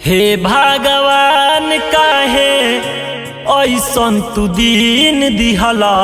हे भगवान काहे ऐसन तू दिन दिहला।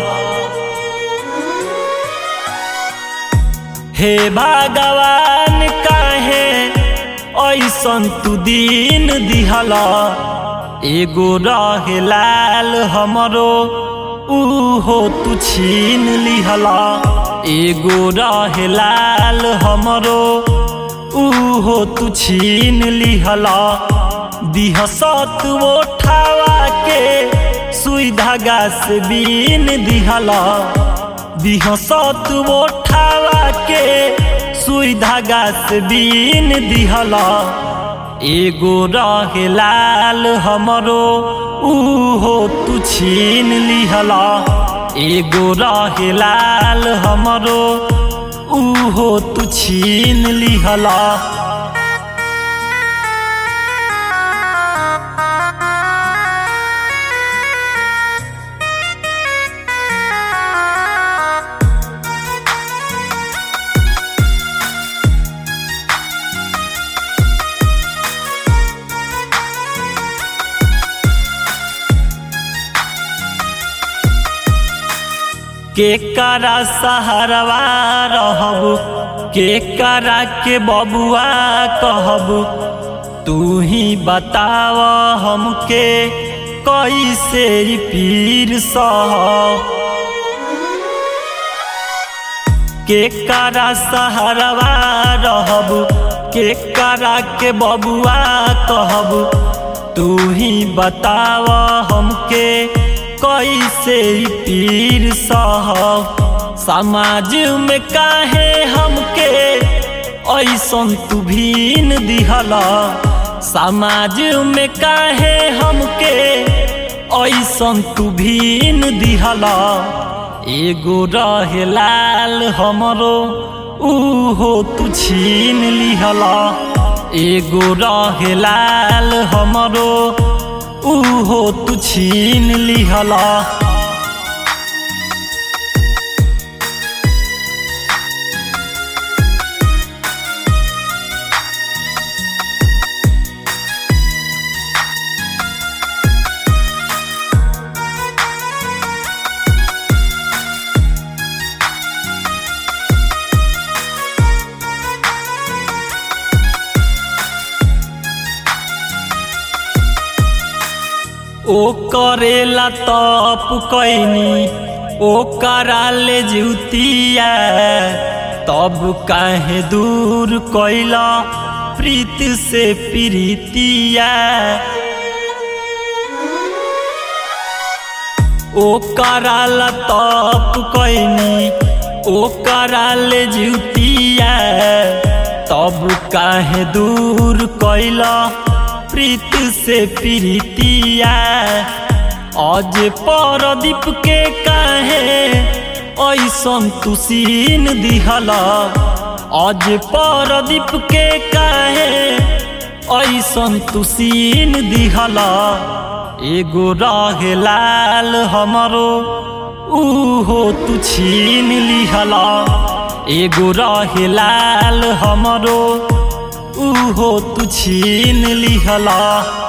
हे भगवान काहे ऐसन तू दिन दिहला। एगो रहे लाल हमरो उहो तू छीन लिहला। एगो रहे लाल हमरो उहो तू छीन लिहला। दिहसत वो ठावा के सुई धागा से बीन दिहला। दिहसत वो ठावा के सुई धागा से बीन दिहला। एगो रहे लाल हमरो उहो तू छीन लिहला। एगो रहे लाल हमरो उहो तू छीन लिहला। केकरा सहारवा रहबू, केकरा के बबुआ कहबू। तू ही बताव हमके कैसे पीर सह। केकरा सहारवा रहबू, केकरा के बबुआ कहबू। तू ही बताव हमके कैसे पीर सह। समाज में काहे हमके ऐसन तू भीन दिहला। समाज में काहे हमके ऐसन तू भीन दिहला। एगो रहे लाल हमरो उहो तू छीन लिहला। एगो रहे लाल हमरो उहो तू छीन लिहला। ओ करेला तप कैनी ओ कराले जुतिया। तब काहे दूर कैला प्रीत से प्रीतिया। ओ कराला तप कैनी ओ कराले जुतिया। तब काहे दूर कैला प्रीत से प्रीतिया। आज परदीप के काहे ऐसन तू सीन दिहला। आज परदीप के काहे ऐसन तू सीन दिहला। एगो रहे लाल हमरो उहो तू छीन लिहला। एगो रहे लाल हमरो उहो तू छीन लिहला।